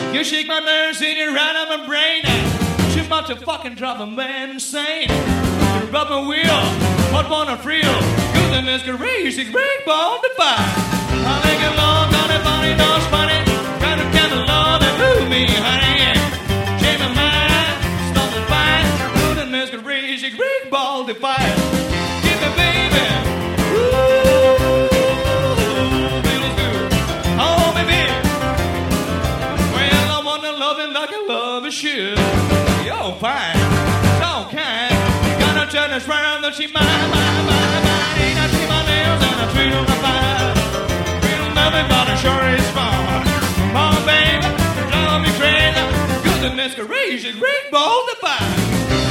You shake my nerves and you right on my brain. You're about to fucking drive a man insane. You rub my wheel, what wanna thrill? You're the masquerade, great ball to fight. I like it long, got it funny, don't funny. Got a kind of love that blew me, honey. Change my mind, stop the fight. You're the masquerade, great ball to fight. Give me baby. Ooh, feels good. Oh baby. Well I wanna love it like I love it should. You're fine, so kind. Gonna turn this round, that she mine. I see my nails and I treat them fine. Real nothing but it sure is fun. Oh baby, drive me crazy. Good the masquerade, she's great ball to find.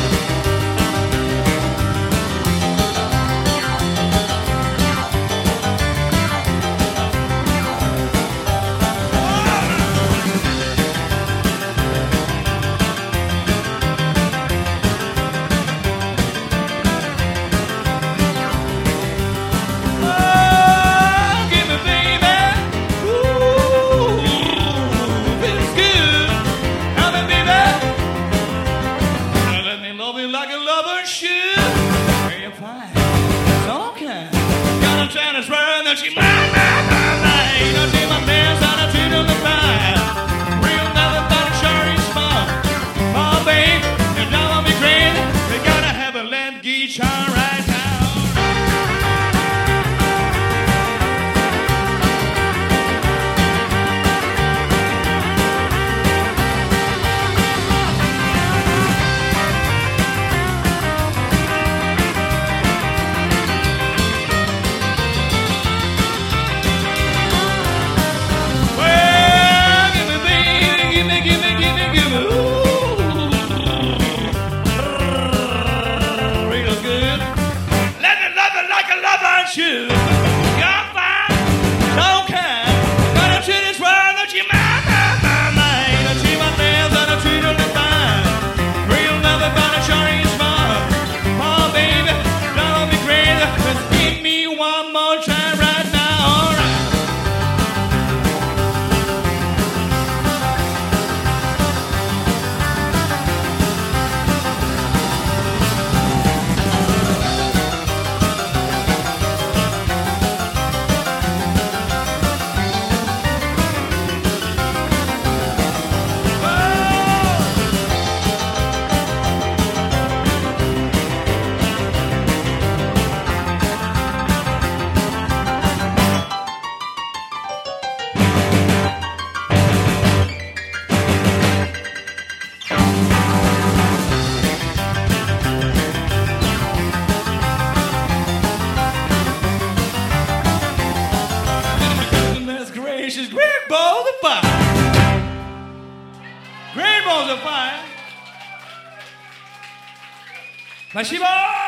She mine. I see my nails and I treat them fine. Real nothing but it sure is fun. Oh, babe, you're driving me crazy. You gotta have a land guitar right now. You're fine, so kind. Gonna treat this world that you mine. I treat my nails and I treat them fine. Real nothing but a sure is fun. Oh baby, don't be crazy. Just give me one more try right now, alright. She's great balls of fire. Great balls of fire. Now she